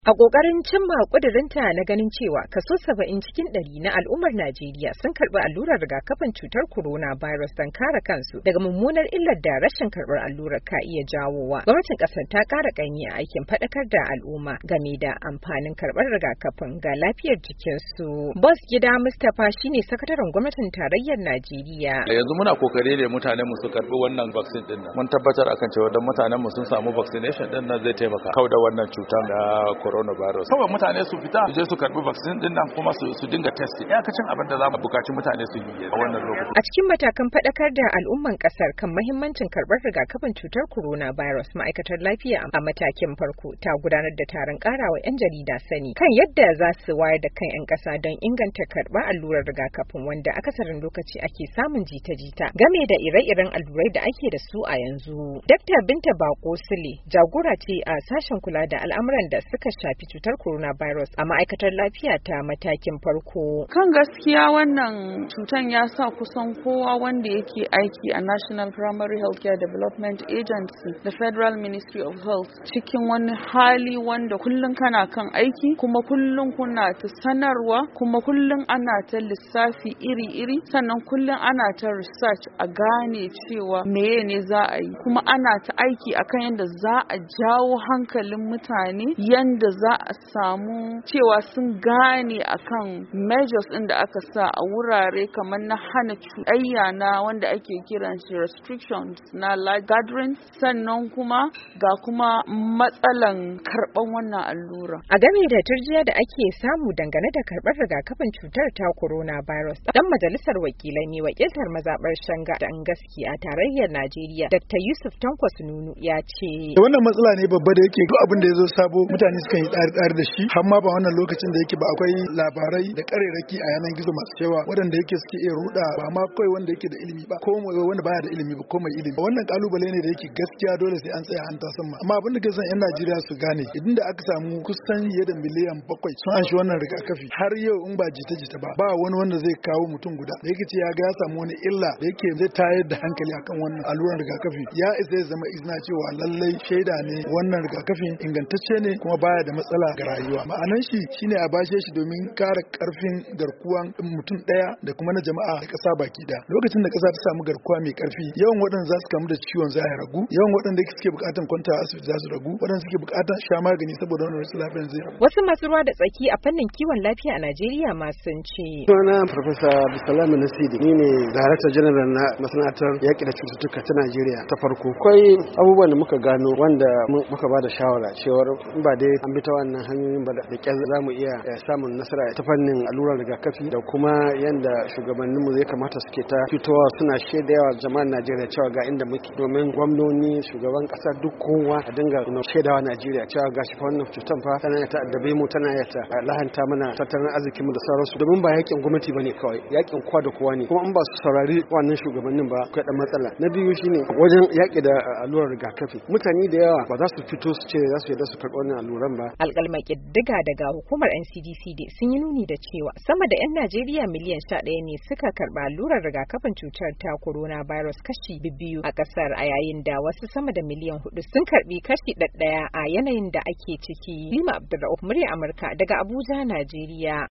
A ƙoƙarin cimma ƙudurinta na ganin cewa kaso 70 cikin 100 na al'ummar Najeriya sun karɓi allurar rigakafin cutar coronavirus don kare kansu daga mummunar illar da rashin karɓar allurar ka iya jawowa. Gwamnatin ƙasar ta ƙara ƙaimi a aikin faɗakar da al'umma game da amfanin karɓar rigakafin ga lafiyar jikinsu. Boss Gida Mustapha shine sakataren gwamnatin tarayyar Najeriya. Yanzu muna kokari ne mutanen mu su karɓi wannan vaccine din nan. Mun tabbatar akan cewa dan mutanen mu sun samu vaccination din nan zai taimaka kauda wannan cutar da coronavirus. Kawai mutane su fita su je su karbi vaccine din nan kuma su dinga testing. Iyakacin abin da za mu buƙaci mutane su yi a wannan lokacin. A cikin matakan faɗakar da al'umman ƙasar kan muhimmancin karɓar rigakafin cutar coronavirus, ma'aikatar lafiya a matakin farko ta gudanar da taron ƙarawa 'yan jarida sani kan yadda za su wayar da kan 'yan ƙasa don inganta karɓar allurar rigakafin wanda akasarin lokaci ake samun jita-jita game da ire-iren allurai da ake da su a yanzu. Dr. Binta Bako Sule jagora ce a sashen kula da al'amuran da suka shafi cutar coronavirus a ma'aikatar lafiya ta matakin farko. Kan gaskiya wannan cutan ya sa kusan kowa wanda yake aiki a National Primary Healthcare Development Agency da Federal Ministry of Health cikin wani hali wanda kullum kana kan aiki kuma kullum kuna ta sanarwa kuma kullum ana ta lissafi iri-iri sannan kullum ana ta research a gane cewa meye ne za a yi kuma ana ta aiki akan yadda za a jawo hankalin mutane yanda za a samu cewa sun gane akan measures ɗin da aka sa a wurare kamar na hana cuɗayya na wanda ake kiran shi restrictions na large gatherings sannan kuma ga kuma matsalan karɓan wannan allura. A game da turjiya da ake samu dangane da karɓar rigakafin cutar ta coronavirus, dan majalisar wakilai ne wakiltar mazaɓar Shanga da Angaski a tarayyar Najeriya, Dr. Yusuf Tankwas Nunu ya ce. Wannan matsala ne babba da yake duk abin da ya zo sabo mutane sukan yi tsari da shi har ma ba wannan lokacin da yake ba akwai labarai da ƙarerraki a yanar gizo masu cewa waɗanda yake suke iya ruɗa ba ma kawai wanda yake da ilimi ba ko wanda baya da ilimi ba ko mai ilimi. Wannan kalubale ne da yake gaskiya dole sai an tsaya an tasan ma. Amma abin da ke son 'yan Najeriya su gane idan da aka samu kusan fiye da miliyan 7 sun an shi wannan rigakafi har yau in ba jita-jita ba wani wanda zai kawo mutum guda da yake ce ya ga ya samu wani illa da yake zai tayar da hankali akan wannan alluran rigakafi ya isa ya zama izina cewa lallai shaida ne wannan rigakafin ingantacce ne kuma baya da matsala ga rayuwa. Ma'anan shi shine a bashe shi domin kare karfin garkuwan mutum daya da kuma na jama'a da kasa baki daya. Lokacin da kasa ta samu garkuwa mai karfi yawan waɗanda za su kamu da ciwon za ya ragu, yawan waɗanda suke bukatan kwanta asibiti za su ragu, waɗanda suke bukatan sha magani saboda wannan rashin lafiyar zai ragu. Wasu masu ruwa da tsaki a fannin kiwon lafiya a Najeriya ma sun ce. Sunana Professor Abdulsalam Nasidi, ni ne Director General na masana'antar yaƙi da cututtuka ta Najeriya ta farko. Akwai abubuwan da muka gano wanda muka ba da shawara cewar ba dai an bi ta wannan hanyoyin ba da ƙyar za mu iya samun nasara ta fannin allurar rigakafi da kuma yanda shugabanninmu zai kamata suke ta fitowa suna shaidawa jama'ar Najeriya cewa ga inda muke domin gwamnoni shugaban ƙasa duk kowa a dinga shaidawa Najeriya cewa ga shi fa wannan cutar fa tana ta addabe mu tana ta lahanta mana tattalin arzikin mu da sauransu domin ba yakin gwamnati bane kawai yakin kowa da kowa ne kuma in ba su saurari wannan shugabannin ba akwai dan matsala. Na biyu shine wajen yaƙi da allurar rigakafi mutane da yawa ba za su fito su ce za su yarda su karɓi wannan alluran ba. Alƙalman ƙiddiga daga hukumar NCDC sun yi nuni da cewa sama da 'yan Najeriya miliyan 11 ne suka karɓi allurar rigakafin cutar ta coronavirus kashi 2 a ƙasar a yayin da wasu sama da miliyan 4 sun karɓi kashi 1 a yanayin da ake ciki. Lima Abdulrauf, murya Amurka daga Abuja, Najeriya.